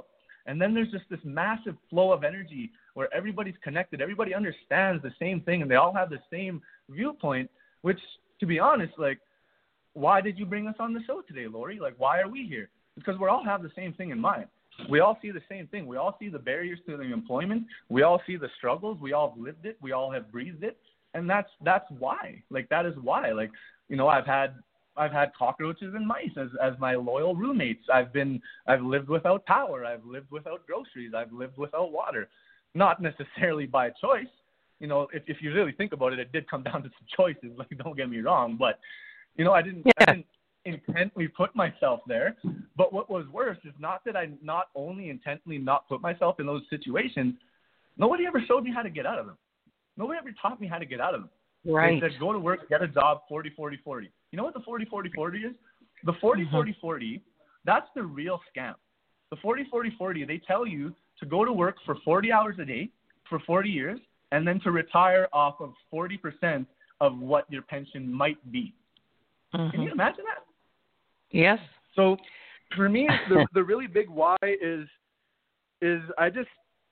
And then there's just this massive flow of energy where everybody's connected. Everybody understands the same thing, and they all have the same viewpoint, which, to be honest, like, why did you bring us on the show today, Lori? Like, why are we here? Because we all have the same thing in mind. We all see the same thing. We all see the barriers to the employment. We all see the struggles. We all have lived it. We all have breathed it. And that's that's why. Like, that is why. Like, you know, I've had I've had cockroaches and mice as, as my loyal roommates. I've been I've lived without power. I've lived without groceries. I've lived without water. Not necessarily by choice. You know, if if you really think about it, it did come down to some choices. Like, don't get me wrong, but you know, I didn't yeah. I didn't intently put myself there. But what was worse is not that I not only intently not put myself in those situations, nobody ever showed me how to get out of them. Nobody ever taught me how to get out of them. Right. They said, go to work, get a job, forty forty forty. You know what the forty forty forty is? The forty forty forty, that's the real scam. The forty forty forty, they tell you to go to work for forty hours a day for forty years and then to retire off of forty percent of what your pension might be. Mm-hmm. Can you imagine that? Yes. So for me, the the really big why is is I just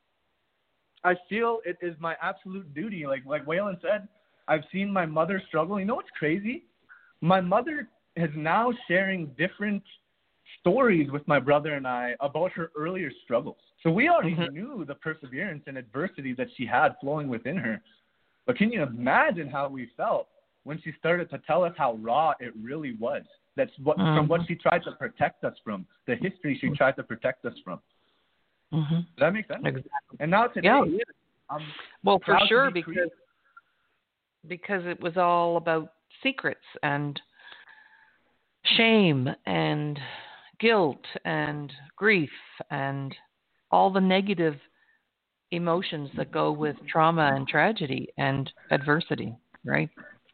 I feel it is my absolute duty. Like like Waylon said, I've seen my mother struggle. You know what's crazy? My mother is now sharing different stories with my brother and I about her earlier struggles. So we already mm-hmm. knew the perseverance and adversity that she had flowing within her. But can you imagine how we felt when she started to tell us how raw it really was? That's what mm-hmm. from what she tried to protect us from, the history she tried to protect us from. Mm-hmm. Does that make sense? Exactly. And now today, yeah. I'm well, for sure, be because because it was all about secrets and shame and guilt and grief and all the negative emotions that go with trauma and tragedy and adversity, right?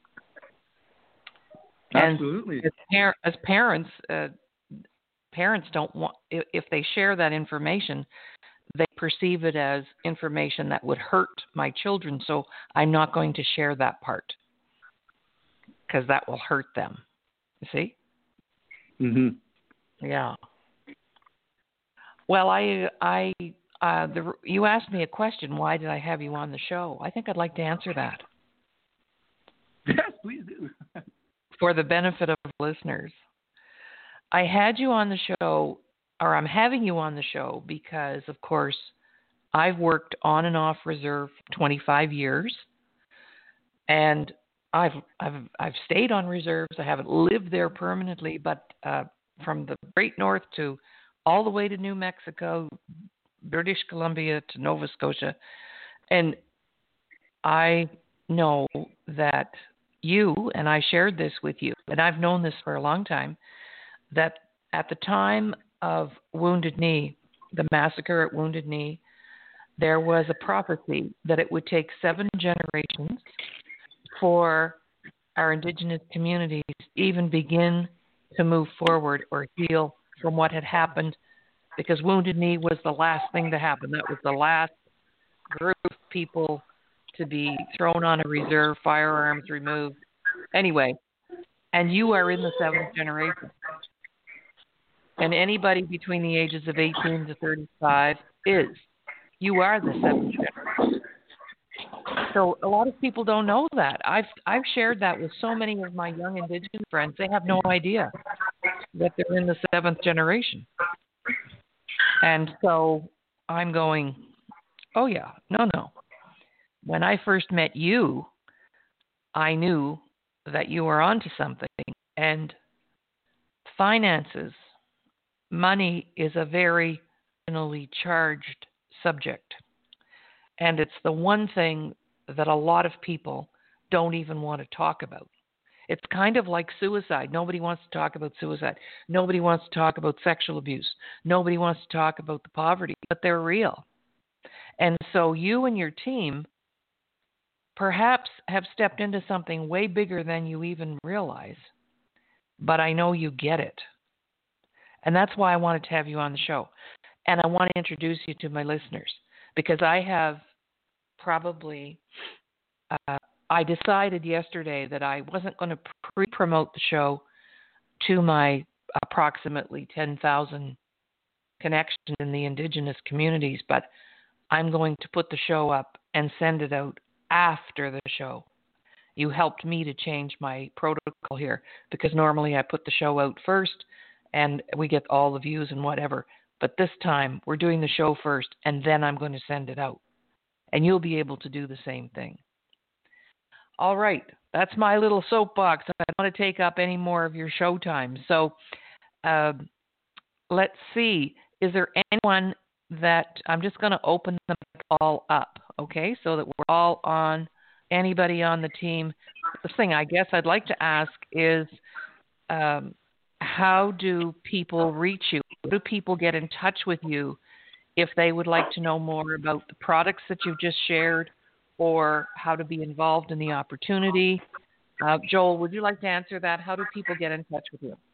Absolutely. And as, par- as parents, uh, parents don't want, if, if they share that information, they perceive it as information that would hurt my children. So I'm not going to share that part because that will hurt them. You see? Mhm. Yeah. Well, I, I, uh, the, you asked me a question. Why did I have you on the show? I think I'd like to answer that. Yes, please do. For the benefit of listeners. I had you on the show, or I'm having you on the show because, of course, I've worked on and off reserve twenty-five years, and I've I've I've stayed on reserves. I haven't lived there permanently, but uh, from the Great North to all the way to New Mexico, British Columbia to Nova Scotia, and I know that you, and I shared this with you, and I've known this for a long time, that at the time of Wounded Knee, the massacre at Wounded Knee, there was a prophecy that it would take seven generations for our Indigenous communities to even begin to move forward or heal from what had happened, because Wounded Knee was the last thing to happen. That was the last group of people to be thrown on a reserve, firearms removed. Anyway, and you are in the seventh generation. And anybody between the ages of eighteen to thirty-five is. You are the seventh generation. So a lot of people don't know that. I've I've shared that with so many of my young Indigenous friends. They have no idea that they're in the seventh generation. And so I'm going, oh yeah, no, no. When I first met you, I knew that you were onto something. And finances, money is a very emotionally charged subject. And it's the one thing that a lot of people don't even want to talk about. It's kind of like suicide. Nobody wants to talk about suicide. Nobody wants to talk about sexual abuse. Nobody wants to talk about the poverty, but they're real. And so you and your team perhaps have stepped into something way bigger than you even realize. But I know you get it. And that's why I wanted to have you on the show. And I want to introduce you to my listeners, because I have probably, uh, I decided yesterday that I wasn't going to pre-promote the show to my approximately ten thousand connection in the Indigenous communities, but I'm going to put the show up and send it out after the show. You helped me to change my protocol here, because normally I put the show out first and we get all the views and whatever. But this time we're doing the show first and then I'm going to send it out. And you'll be able to do the same thing. All right. That's my little soapbox. I don't want to take up any more of your show time. So uh, let's see. Is there anyone that I'm just going to open them all up, okay, so that we're all on, anybody on the team. The thing I guess I'd like to ask is um, how do people reach you? How do people get in touch with you if they would like to know more about the products that you've just shared or how to be involved in the opportunity? Uh, Joel, would you like to answer that? How do people get in touch with you?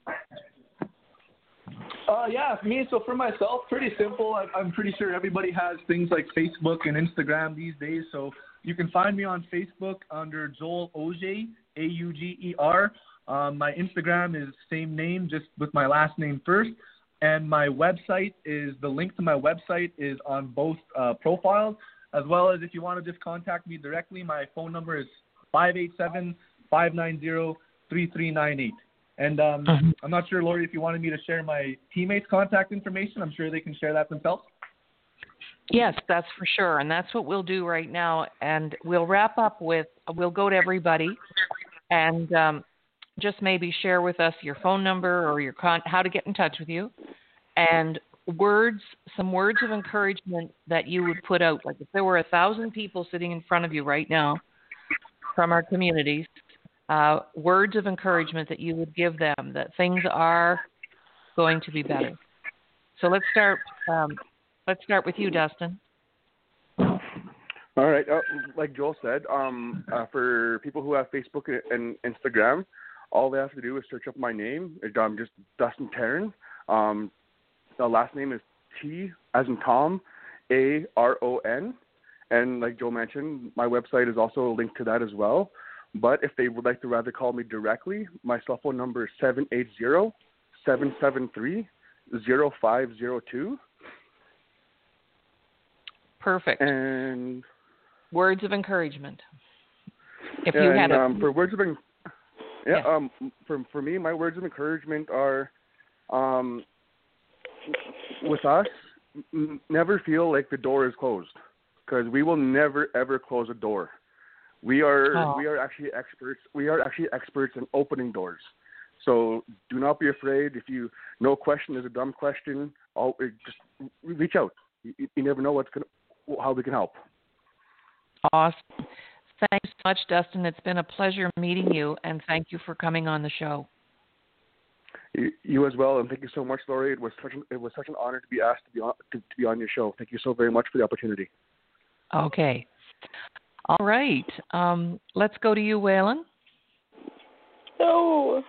Uh, yeah, for me, so for myself, pretty simple. I, I'm pretty sure everybody has things like Facebook and Instagram these days, so you can find me on Facebook under Joel Auger, A U G E R. Um, my Instagram is same name, just with my last name first. And my website is, the link to my website is on both uh, profiles, as well as if you want to just contact me directly, my phone number is five eight seven, five nine zero, three three nine eight. And um, mm-hmm. I'm not sure, Lori, if you wanted me to share my teammates' contact information. I'm sure they can share that themselves. Yes, that's for sure. And that's what we'll do right now. And we'll wrap up with, we'll go to everybody and um, just maybe share with us your phone number or your con- how to get in touch with you, and words, some words of encouragement that you would put out. Like if there were a thousand people sitting in front of you right now from our communities, uh, words of encouragement that you would give them, that things are going to be better. So let's start. Um, let's start with you, Dustin. All right. Uh, like Joel said, um, uh, for people who have Facebook and Instagram, all they have to do is search up my name. It's um, just Dustin Taron. Um, the last name is T as in Tom, A R O N. And like Joe mentioned, my website is also linked to that as well. But if they would like to rather call me directly, my cell phone number is seven eight zero, seven seven three, zero five zero two. Perfect. And words of encouragement. If and, you had a... um, for words of en- yeah, yeah. um, for for me, my words of encouragement are, um, with us, n- never feel like the door is closed, because we will never ever close a door. We are oh. we are actually experts. We are actually experts in opening doors. So do not be afraid. If you no question is a dumb question, I'll, just reach out. You, you never know what's gonna, how we can help. Awesome. Thanks so much, Dustin. It's been a pleasure meeting you, and thank you for coming on the show. You, you as well, and thank you so much, Lori. It was such an, it was such an honor to be asked to be on to, to be on your show. Thank you so very much for the opportunity. Okay. All right. Um, let's go to you, Waylon. Oh.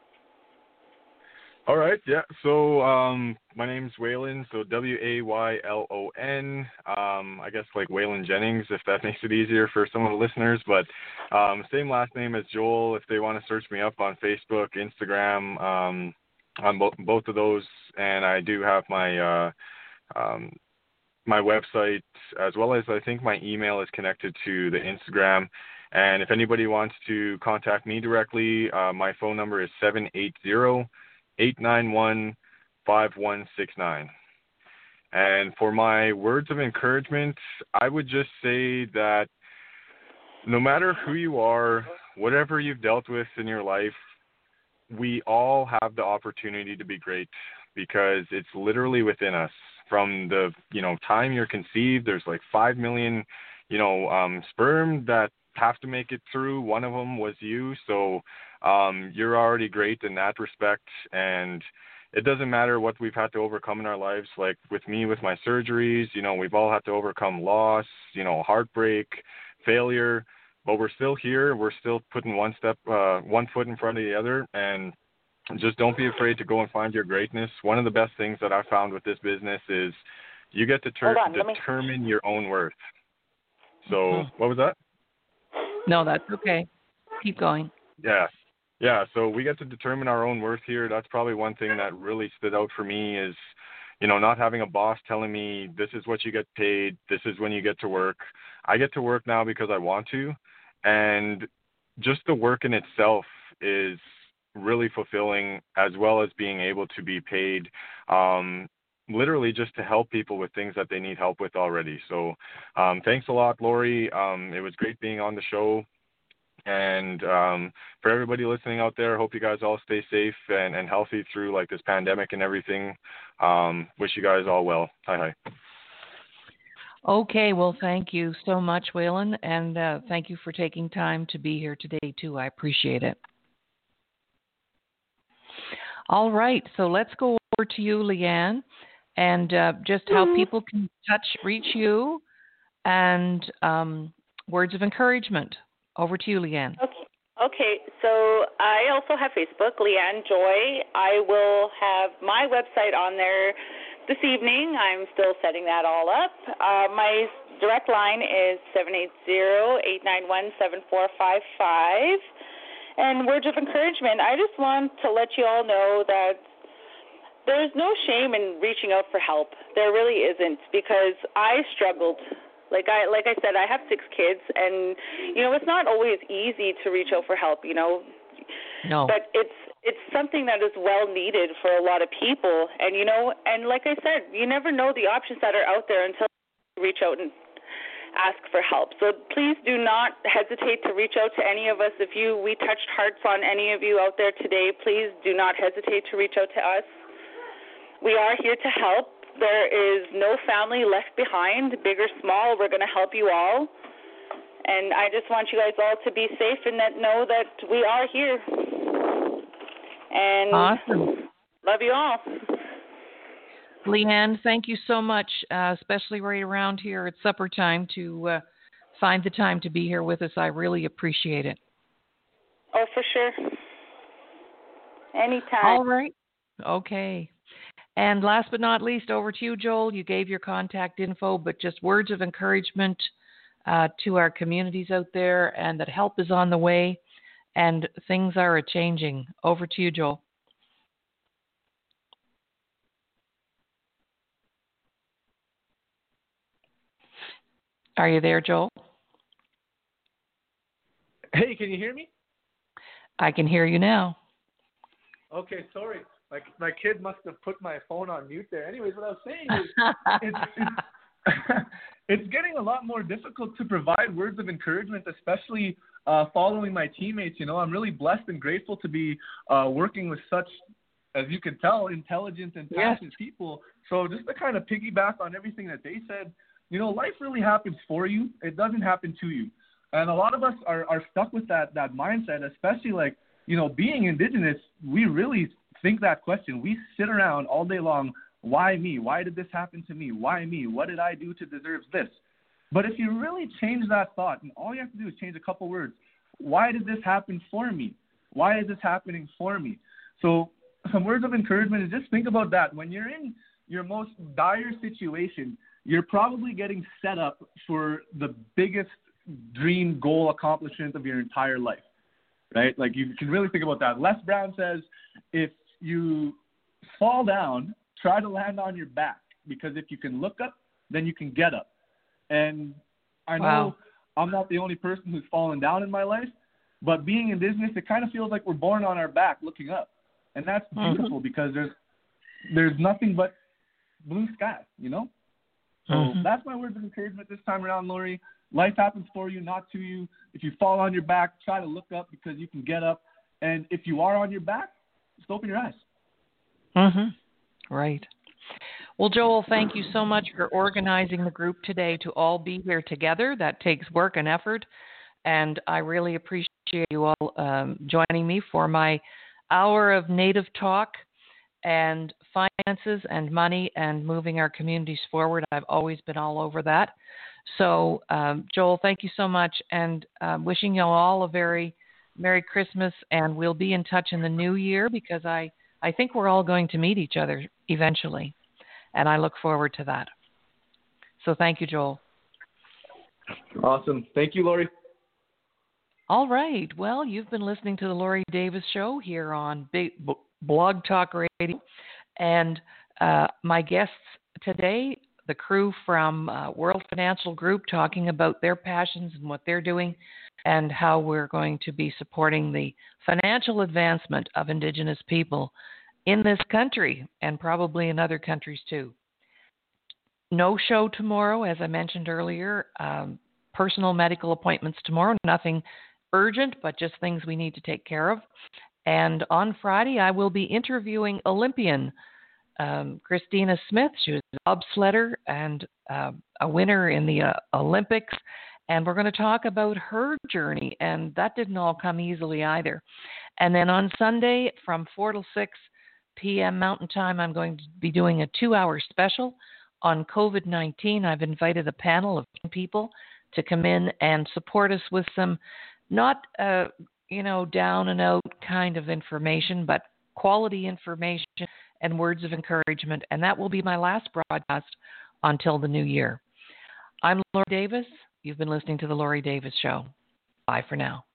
All right, yeah. So um, my name's Waylon, so W A Y L O N. Um, I guess like Waylon Jennings, if that makes it easier for some of the listeners. But um, same last name as Joel. If they want to search me up on Facebook, Instagram, um, on bo- both of those, and I do have my uh, um, my website as well as I think my email is connected to the Instagram. And if anybody wants to contact me directly, uh, my phone number is seven eight zero, eight nine one, five one six nine. And for my words of encouragement, I would just say that no matter who you are, whatever you've dealt with in your life, we all have the opportunity to be great, because it's literally within us. From the, you know, time you're conceived, there's like five million, you know, um, sperm that have to make it through. One of them was you. So um, you're already great in that respect. And it doesn't matter what we've had to overcome in our lives. Like with me, with my surgeries, you know, we've all had to overcome loss, you know, heartbreak, failure, but we're still here. We're still putting one step, uh, one foot in front of the other. And just don't be afraid to go and find your greatness. One of the best things that I found with this business is you get to ter- on, determine me... your own worth. So mm-hmm. What was that? No, that's okay. Keep going. Yeah. Yeah. So we get to determine our own worth here. That's probably one thing that really stood out for me is, you know, not having a boss telling me this is what you get paid, this is when you get to work. I get to work now because I want to, and just the work in itself is really fulfilling, as well as being able to be paid um, literally just to help people with things that they need help with already. So um, thanks a lot, Lori. Um, it was great being on the show. And um, for everybody listening out there, hope you guys all stay safe and, and healthy through like this pandemic and everything. Um, wish you guys all well. Hi, hi. Okay, well, thank you so much, Waylon, and uh, thank you for taking time to be here today, too. I appreciate it. All right, so let's go over to you, Leanne, and uh, just how people can touch, reach you, and um, words of encouragement. Over to you, Leanne. Okay. Okay, so I also have Facebook, Leanne Joy. I will have my website on there this evening. I'm still setting that all up. Uh, my direct line is seven eight zero, eight nine one, seven four five five. And words of encouragement, I just want to let you all know that there's no shame in reaching out for help. There really isn't, because I struggled. Like I like I said, I have six kids, and you know, it's not always easy to reach out for help, you know. No. But it's it's something that is well needed for a lot of people, and you know, and like I said, you never know the options that are out there until you reach out and ask for help. So please do not hesitate to reach out to any of us. If you we touched hearts on any of you out there today, please do not hesitate to reach out to us. We are here to help. There is no family left behind, big or small. We're going to help you all. And I just want you guys all to be safe and that know that we are here. And awesome. Love you all. Leanne, thank you so much, uh, especially right around here at supper time, to uh, find the time to be here with us. I really appreciate it. Oh, for sure. Anytime. All right. Okay. And last but not least, over to you, Joel. You gave your contact info, but just words of encouragement uh, to our communities out there, and that help is on the way, and things are a-changing. Over to you, Joel. Are you there, Joel? Hey, can you hear me? I can hear you now. Okay, sorry. My my kid must have put my phone on mute there. Anyways, what I was saying is, it's, it's, it's getting a lot more difficult to provide words of encouragement, especially uh, following my teammates. You know, I'm really blessed and grateful to be uh, working with such, as you can tell, intelligent and passionate yes. people. So just to kind of piggyback on everything that they said, you know, life really happens for you. It doesn't happen to you. And a lot of us are, are stuck with that that mindset, especially like, you know, being Indigenous, we really think that question. We sit around all day long, why me? Why did this happen to me? Why me? What did I do to deserve this? But if you really change that thought, and all you have to do is change a couple words, why did this happen for me? Why is this happening for me? So some words of encouragement is just think about that. When you're in your most dire situation, you're probably getting set up for the biggest dream goal accomplishment of your entire life, right? Like you can really think about that. Les Brown says, if you fall down, try to land on your back, because if you can look up, then you can get up. And I know wow. I'm not the only person who's fallen down in my life, but being Indigenous, it kind of feels like we're born on our back looking up. And that's beautiful mm-hmm. because there's there's nothing but blue sky, you know? So mm-hmm. that's my words of encouragement this time around, Lori. Life happens for you, not to you. If you fall on your back, try to look up because you can get up. And if you are on your back, just open your eyes. Mm-hmm. Right. Well, Joel, thank you so much for organizing the group today to all be here together. That takes work and effort, and I really appreciate you all um, joining me for my hour of Native talk and finances and money and moving our communities forward. I've always been all over that. So, um, Joel, thank you so much, and uh, wishing you all a very Merry Christmas, and we'll be in touch in the new year because I, I think we're all going to meet each other eventually, and I look forward to that. So thank you, Joel. Awesome. Thank you, Lori. All right. Well, you've been listening to the Lori Davis Show here on Big Blog Talk Radio, and uh, my guests today, the crew from uh, World Financial Group, talking about their passions and what they're doing and how we're going to be supporting the financial advancement of Indigenous people in this country and probably in other countries too. No show tomorrow, as I mentioned earlier. Um, personal medical appointments tomorrow. Nothing urgent, but just things we need to take care of. And on Friday, I will be interviewing Olympian um, Christina Smith. She was a bobsledder and uh, a winner in the uh, Olympics. And we're going to talk about her journey, and that didn't all come easily either. And then on Sunday from four till six p.m. Mountain Time, I'm going to be doing a two-hour special on COVID nineteen. I've invited a panel of people to come in and support us with some not, uh, you know, down-and-out kind of information, but quality information and words of encouragement. And that will be my last broadcast until the new year. I'm Lori Davis. You've been listening to The Lori Davis Show. Bye for now.